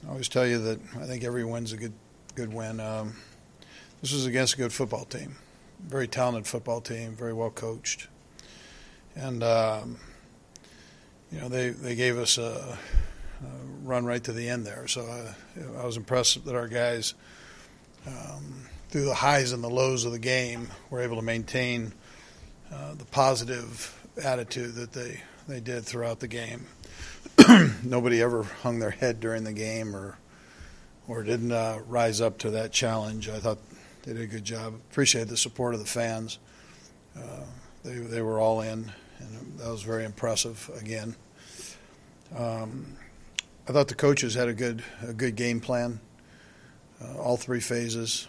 I always tell you that I think every win's a good win. This was against a good football team, very talented football team, very well coached, and they gave us a run right to the end there. So I was impressed that our guys, through the highs and the lows of the game, were able to maintain the positive attitude that they did throughout the game. Nobody ever hung their head during the game or didn't rise up to that challenge. I thought they did a good job. Appreciate the support of the fans. They were all in, and that was very impressive again. I thought the coaches had a good game plan, all three phases.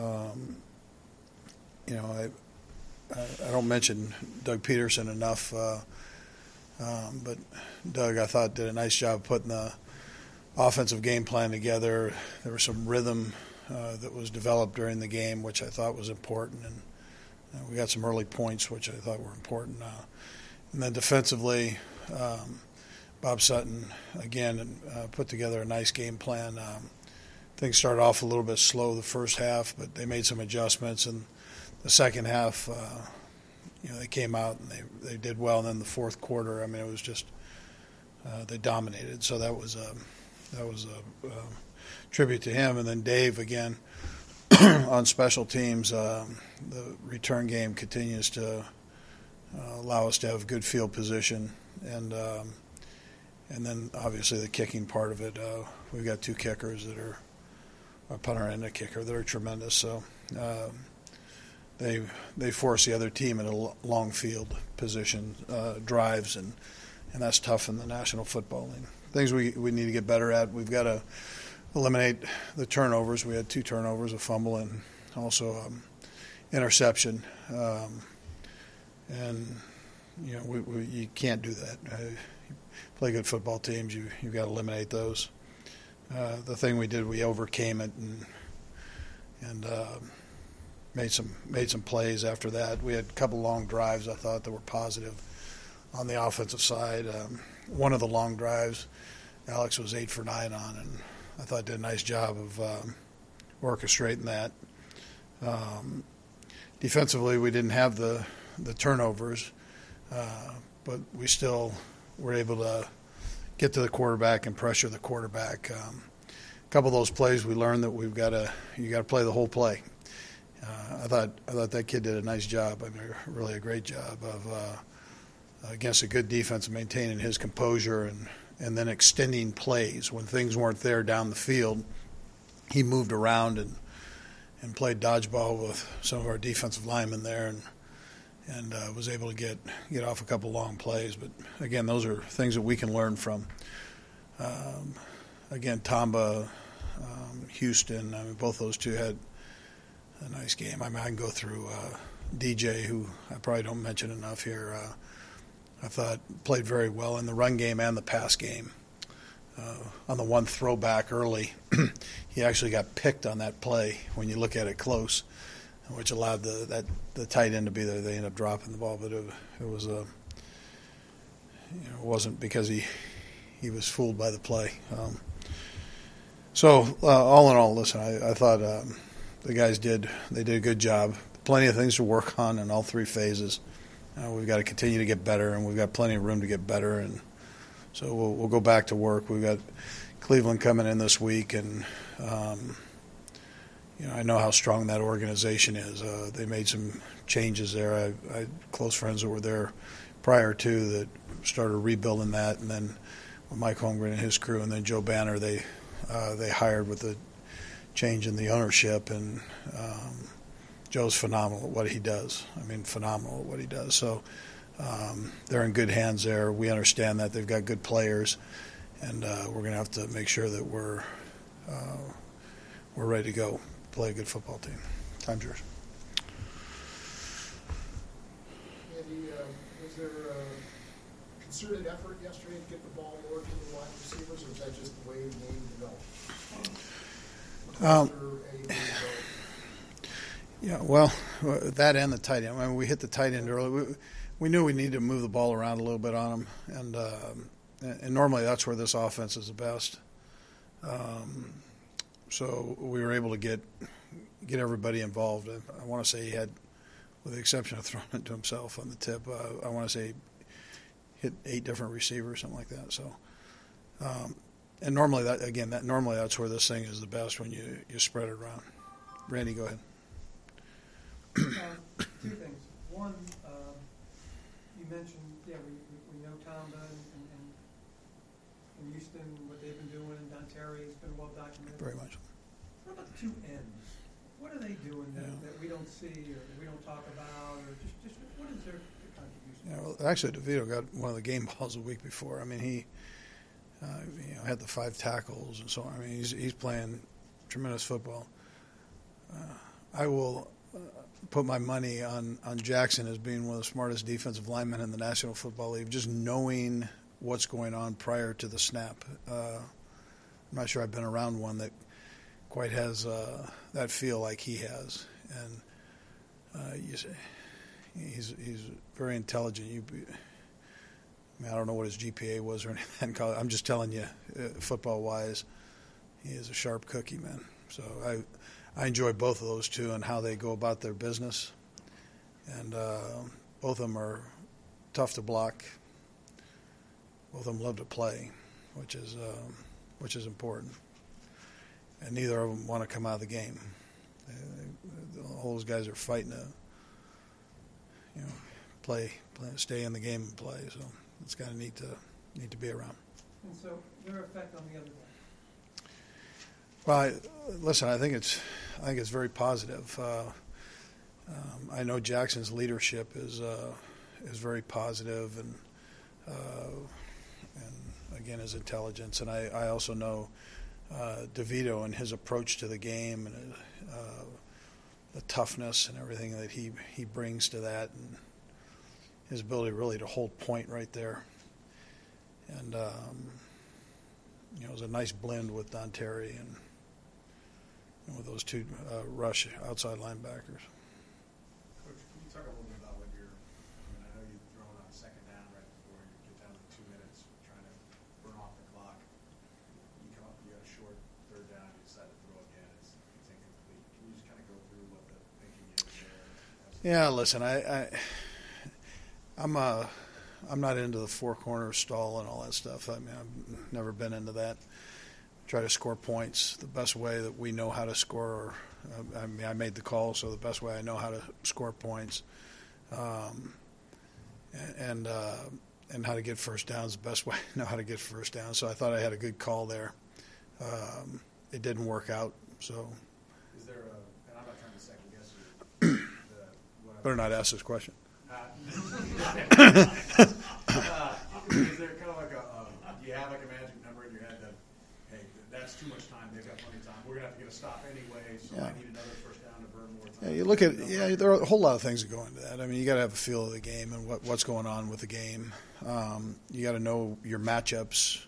I don't mention Doug Peterson enough, but Doug, I thought, did a nice job putting the offensive game plan together. There was some rhythm that was developed during the game, which I thought was important, and we got some early points, which I thought were important. And then defensively, Bob Sutton, again, put together a nice game plan. Things started off a little bit slow the first half, but they made some adjustments. And the second half, they came out and they did well. And then the fourth quarter, it was just they dominated. So that was a tribute to him. And then Dave, again, on special teams, the return game continues to allow us to have good field position. And then obviously the kicking part of it, we've got two kickers that are a punter and a kicker that are tremendous. So they force the other team into long field position drives, and that's tough in the National Football League. Things we need to get better at. We've got to eliminate the turnovers. We had 2 turnovers, a fumble, and also interception. You can't do that. Play good football teams, you've got to eliminate those. The thing we did, we overcame it and made some plays after that. We had a couple long drives I thought that were positive on the offensive side. One of the long drives, Alex was 8 for 9 on, and I thought did a nice job of orchestrating that. Defensively, we didn't have the turnovers, but we still were able to get to the quarterback and pressure the quarterback. A couple of those plays we learned that you got to play the whole play. I thought that kid did a nice job. Really a great job of against a good defense, maintaining his composure and then extending plays when things weren't there down the field. He moved around and played dodgeball with some of our defensive linemen there and was able to get off a couple long plays. But, again, those are things that we can learn from. Again, Tamba, Houston, both those two had a nice game. I can go through DJ, who I probably don't mention enough here. I thought played very well in the run game and the pass game. On the one throwback early, he actually got picked on that play when you look at it close, which allowed the tight end to be there. They ended up dropping the ball, but it was it wasn't because he was fooled by the play. So all in all, listen, I thought the guys did a good job. Plenty of things to work on in all 3 phases. We've got to continue to get better, and we've got plenty of room to get better. And so we'll go back to work. We've got Cleveland coming in this week, and I know how strong that organization is. They made some changes there. I had close friends that were there prior to that started rebuilding that, and then with Mike Holmgren and his crew, and then Joe Banner, they hired with the change in the ownership, and Joe's phenomenal at what he does. Phenomenal at what he does. So they're in good hands there. We understand that they've got good players, and we're going to have to make sure that we're ready to go play a good football team. Time's yours. Andy, was there a concerted effort yesterday to get the ball more to the wide receivers, or was that just the way the game developed? Yeah, well, that and the tight end. We hit the tight end early. We knew we needed to move the ball around a little bit on them, and normally that's where this offense is the best. So we were able to get everybody involved. I want to say he had, with the exception of throwing it to himself on the tip, I want to say hit 8 different receivers, something like that. So, and normally that's where this thing is the best, when you spread it around. Randy, go ahead. Two things. One, you mentioned, we know Tom Dunn and Houston, what they've been doing, and Don Terry has been well documented. Very much. What about the two ends? What are they doing that we don't see or that we don't talk about, or just what is their contribution? Yeah, well, actually, DeVito got one of the game balls a week before. I mean, he had the 5 tackles and so on. I mean, he's playing tremendous football. I will put my money on Jackson as being one of the smartest defensive linemen in the National Football League, just knowing what's going on prior to the snap. I'm not sure I've been around one that quite has that feel like he has. And he's very intelligent. I don't know what his GPA was or anything. I'm just telling you, football-wise, he is a sharp cookie, man. So I enjoy both of those two and how they go about their business. And both of them are tough to block. Both of them love to play, which is important. And neither of them want to come out of the game. All those guys are fighting to, play, stay in the game and play. So it's kind of neat to be around. And so their effect on the other guy. Well, listen, I think it's very positive. I know Jackson's leadership is very positive, and again, his intelligence. And I also know DeVito and his approach to the game, and the toughness and everything that he brings to that, and his ability really to hold point right there. And it was a nice blend with Don Terry and with those two rush outside linebackers. Coach, can you talk a little bit about what I know you've thrown on second down right before you get down to 2 minutes, trying to burn off the clock. You come up, you got a short third down, you decide to throw again. It's incomplete. Can you just kind of go through what the thinking is there? Yeah, listen, I'm not into the 4 corner stall and all that stuff. I mean, I've never been into that. Try to score points the best way that we know how to score. I made the call, so the best way I know how to score points, and how to get first downs, the best way I know how to get first down. So I thought I had a good call there. It didn't work out. So is there and I'm not trying to second guess you. Better not ask this question. Is there kind of like do you have like a magic number in your head that, hey, that's too much time, they've got plenty of time, we're going to have to get a stop anyway, so I need another first down to burn more time? Yeah, you look at there are a whole lot of things that go into that. I mean, you got to have a feel of the game and what's going on with the game. You got to know your matchups,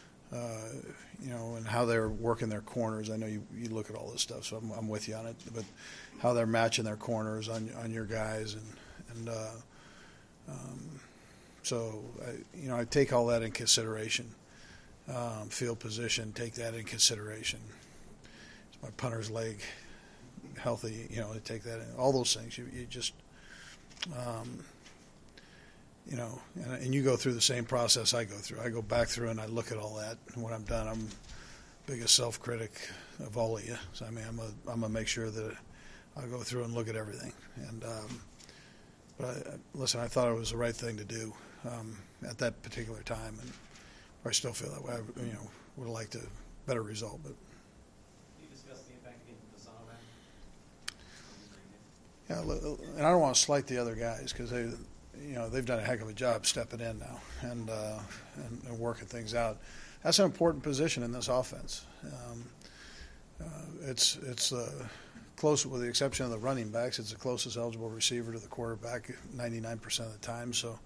and how they're working their corners. I know you look at all this stuff, so I'm with you on it. But how they're matching their corners on your guys, and so I take all that in consideration. Field position, take that in consideration. Is my punter's leg healthy? Take that in. All those things. You just, and you go through the same process I go through. I go back through and I look at all that. And when I'm done, I'm the biggest self-critic of all of you. So I mean, I'm gonna make sure that I'll go through and look at everything. And but listen, I thought it was the right thing to do at that particular time, and I still feel that way. I, would have liked a better result, but. Can you discuss the impact of the Son of Yeah, and I don't want to slight the other guys because they've done a heck of a job stepping in now and working things out. That's an important position in this offense. It's close, with the exception of the running backs. It's the closest eligible receiver to the quarterback 99% of the time. So,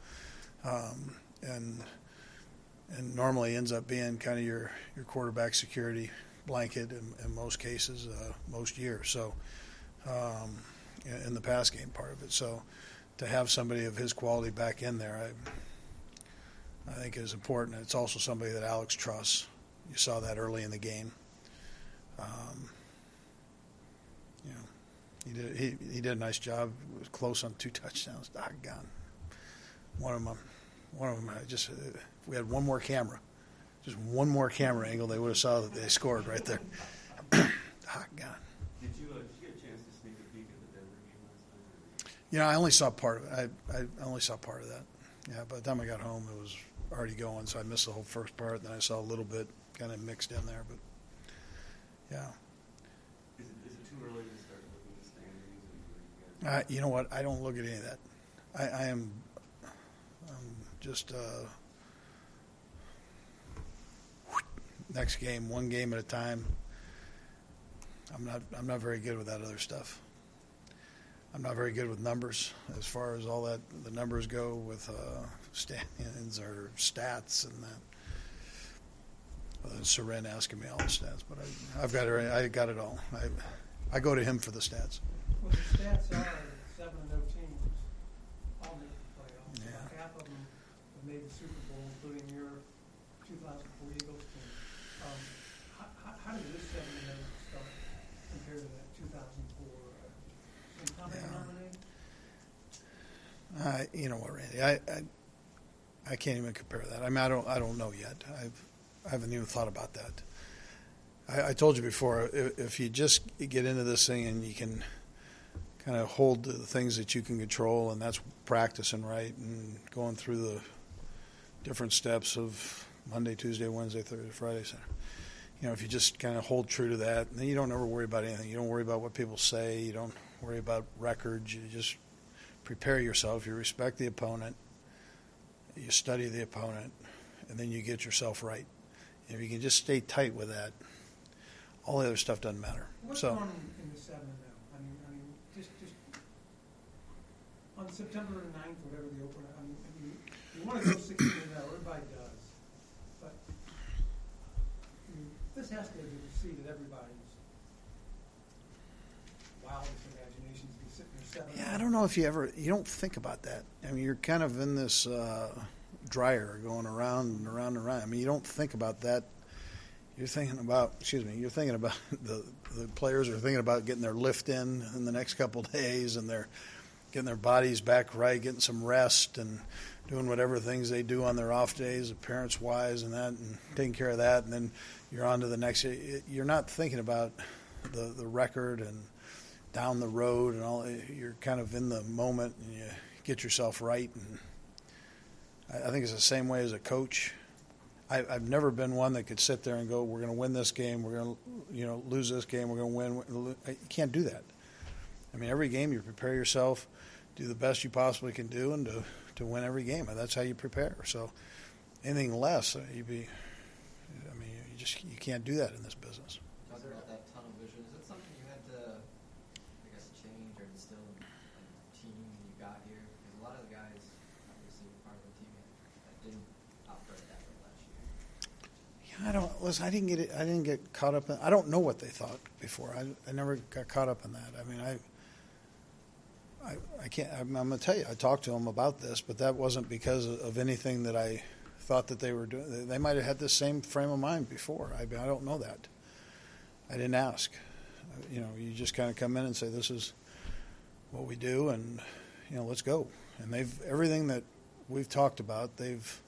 and normally ends up being kind of your quarterback security blanket in most cases, most years. So, in the pass game part of it. So, to have somebody of his quality back in there, I think is important. It's also somebody that Alex trusts. You saw that early in the game. You know, he did a nice job. It was close on 2 touchdowns. Doggone. One of them. Just if we had one more camera, just one more camera angle, they would have saw that they scored right there. Doggone. Did you get a chance to sneak a peek at the Denver game last night? You know, I only saw part of it. I only saw part of that. Yeah, by the time I got home, it was already going, so I missed the whole first part. Then I saw a little bit kind of mixed in there, but yeah. Is it too early to start looking at the standings? You know what? I don't look at any of that. I'm just next game, one game at a time. I'm not very good with that other stuff. I'm not very good with numbers as far as all that the numbers go with standings or stats and that. Other than Seren asking me all the stats, but I got it all. I go to him for the stats. Well, the stats are 7-0 teams all make the playoffs. Yeah. About half of them have made the Super Bowl, including your 2004 Eagles team. How did this 7-0 start compared to that 2004? Any common denominator? You know what, Randy? I can't even compare that. I mean, I don't know yet. I haven't even thought about that. I told you before, if you just get into this thing and you can kind of hold the things that you can control, and that's practicing right and going through the different steps of Monday, Tuesday, Wednesday, Thursday, Friday, Saturday. You know, if you just kind of hold true to that, then you don't ever worry about anything. You don't worry about what people say. You don't worry about records. You just prepare yourself. You respect the opponent. You study the opponent, and then you get yourself right. If you can just stay tight with that, all the other stuff doesn't matter. What's So, going on in the 7-0? I mean, just on September 9th, whatever the opener. I mean, you want to go 16-0. Everybody does, but I mean, this has to be a seed that everybody's wildest imaginations be sitting there 7-0. yeah, I don't know if you don't think about that. I mean, you're kind of in this dryer going around and around and around. I mean, you don't think about that. You're thinking about the players are thinking about getting their lift in the next couple of days, and they're getting their bodies back right, getting some rest, and doing whatever things they do on their off days, appearance-wise, and that, and taking care of that, and then you're on to the next. You're not thinking about the record and down the road and all. You're kind of in the moment, and you get yourself right. And I think it's the same way as a coach. I've never been one that could sit there and go, we're going to win this game, we're going to lose this game, we're going to win. You can't do that. I mean, every game you prepare yourself, do the best you possibly can do, and to win every game. And that's how you prepare. So anything less, you can't do that in this business. Talking about that tunnel vision, is it something you had to, I guess, change or instill in the team when you got here? Because a lot of the guys, obviously, were part of the team that didn't operate that way last year. Yeah, I didn't get caught up in. I don't know what they thought before. I never got caught up in that. I mean, I can't. I'm going to tell you. I talked to them about this, but that wasn't because of anything that I thought that they were doing. They might have had the same frame of mind before. I don't know that. I didn't ask. You know, you just kind of come in and say, "This is what we do," and let's go. And everything that we've talked about, they've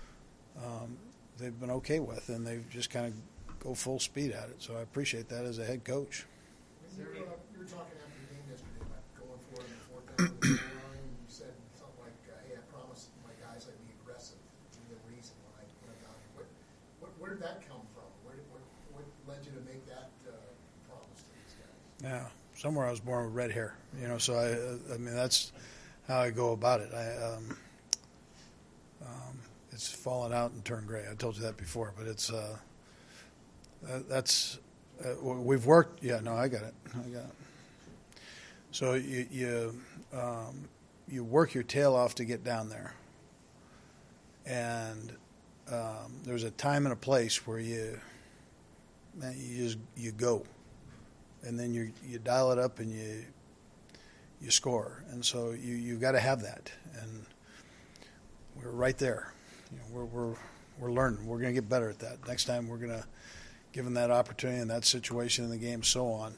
been okay with, and they've just kind of go full speed at it. So I appreciate that as a head coach. You were talking after the game yesterday about going for it in the fourth down with the goal line. You said something like, "Hey, I promised my guys I'd be aggressive." The reason when I went down here, where did that come from? What led you to make that promise to these guys? Yeah, somewhere I was born with red hair, so I mean that's how I go about it. It's fallen out and turned gray. I told you that before, but it's we've worked. Yeah, no, I got it. So you work your tail off to get down there, and there's a time and a place where you go, and then you dial it up and you score, and so you got to have that, and we're right there. We're learning. We're going to get better at that. Next time we're going to given that opportunity and that situation in the game, so on,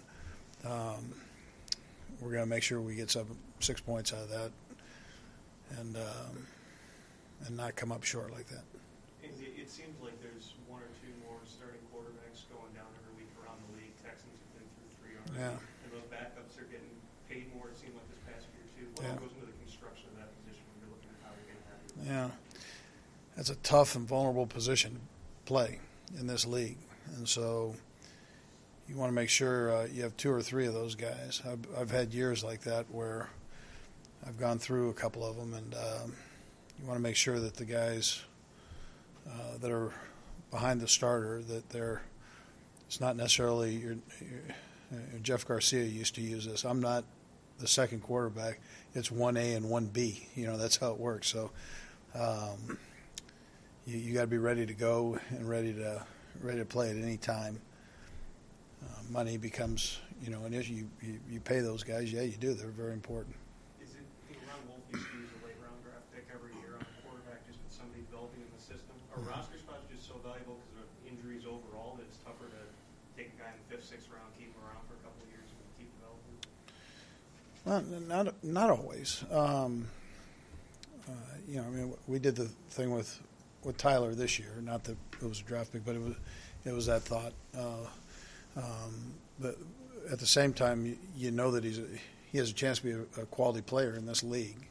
we're going to make sure we get 6 points out of that, and not come up short like that. It seems like there's one or two more starting quarterbacks going down every week around the league. Texans have been through 3 already, and those backups are getting paid more. It seemed like this past year too. What all goes into the construction of that position when you're looking at how you're going to have it? Yeah, that's a tough and vulnerable position to play in this league, and so you want to make sure you have 2 or 3 of those guys. I've had years like that where I've gone through a couple of them, and you want to make sure that the guys that are behind the starter, that it's not necessarily your Jeff Garcia used to use this. I'm not the second quarterback. It's 1A and 1B. That's how it works. So you got to be ready to go and ready to play at any time. Money becomes, an issue. You pay those guys. Yeah, you do. They're very important. Is it Ron Wolf used to use a late round draft pick every year on a quarterback just with somebody developing in the system? Are roster spots just so valuable because of injuries overall that it's tougher to take a guy in the 5th, 6th round, keep him around for a couple of years and keep developing? Well, not always. We did the thing with Tyler this year. Not that it was a draft pick, but it was that thought. But at the same time, you know that he has a chance to be a quality player in this league.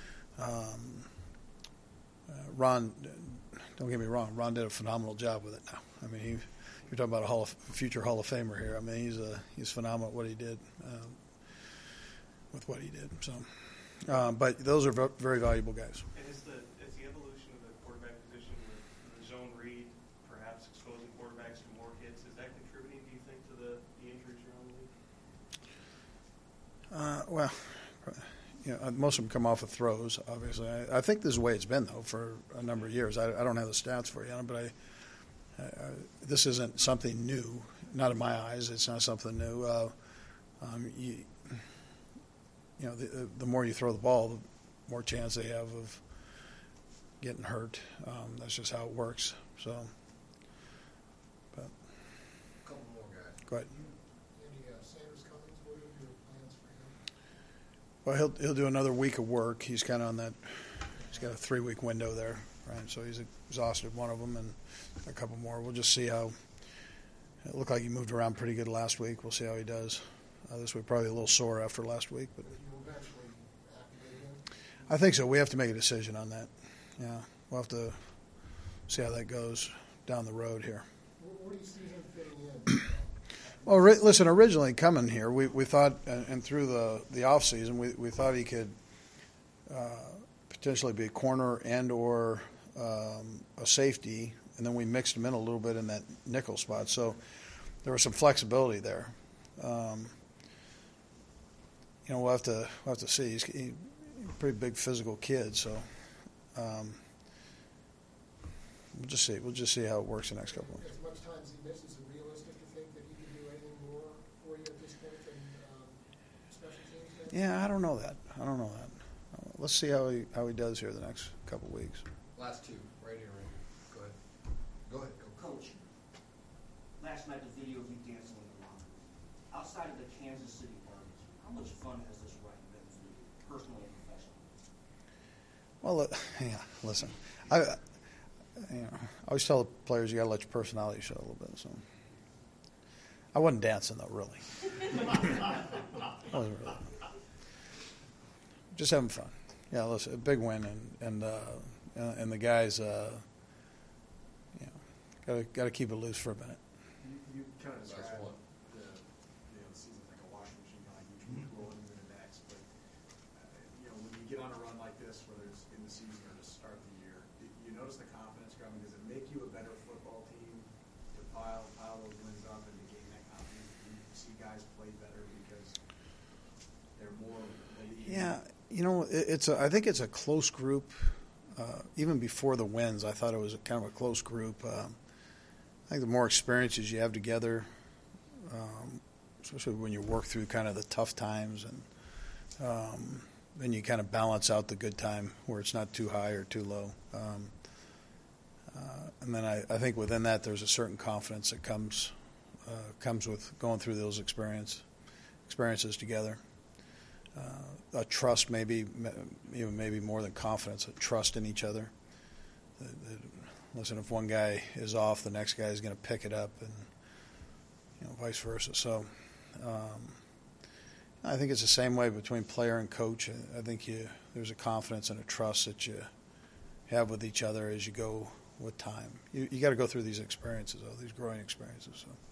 Ron, don't get me wrong, Ron did a phenomenal job with it now. I mean, you're talking about a future Hall of Famer here. I mean, he's phenomenal at what he did with what he did. So, but those are very valuable guys. And is the evolution of the quarterback position with the zone read, perhaps exposing quarterbacks to more hits, is that contributing, do you think, to the injuries around the league? Most of them come off of throws, obviously. I think this is the way it's been, though, for a number of years. I don't have the stats for you, but this isn't something new. Not in my eyes. It's not something new. The more you throw the ball, the more chance they have of getting hurt. That's just how it works. So, but A couple more guys. go ahead. Any Sanders Cummings, what are your plans for him? Well, he'll do another week of work. He's kind of on that. He's got a 3-week window there, right? So he's exhausted one of them, and a couple more. We'll just see how. It looked like he moved around pretty good last week. We'll see how he does. This week probably a little sore after last week, but If you eventually activate him? I think so. We have to make a decision on that. Yeah, we'll have to see how that goes down the road here. Where do you see him fitting in? Well, listen, originally coming here, we thought, and through the off season, we thought he could potentially be a corner and or a safety, and then we mixed him in a little bit in that nickel spot. So there was some flexibility there. We'll have to see. He's a pretty big physical kid, so we'll just see. We'll just see how it works the next couple of weeks. As much time as he misses, is it realistic to think that he can do anything more for you at this point than special teams? Yeah, I don't know that. Let's see how he does here the next couple of weeks. Last two, right here. Go ahead. Go. Coach, last night the video of you dancing in the locker room. Outside of the Kansas City barbecue, how much fun has this run been for you, personally and professionally? Well, listen, I always tell the players you got to let your personality show a little bit. So I wasn't dancing though, really. I wasn't really. Just having fun. Yeah, listen, a big win, and the guys, got to keep it loose for a minute. You kind of described the season's like a washing machine, kind of like you keep rolling into the next. But when you get on a run like this, whether it's in the season or to start the year, you notice the confidence growing. Does it make you a better football team to pile those wins up and to gain that confidence? Do you see guys play better because they're more? Yeah, I think it's a close group. Even before the wins, I thought it was kind of a close group. I think the more experiences you have together, especially when you work through kind of the tough times, and then you kind of balance out the good time where it's not too high or too low. And then I think within that there's a certain confidence that comes comes with going through those experiences together. A trust, maybe more than confidence, a trust in each other. Listen, if one guy is off, the next guy is going to pick it up, and vice versa. So I think it's the same way between player and coach. I think there's a confidence and a trust that you have with each other as you go with time. You got to go through these experiences, these growing experiences. So.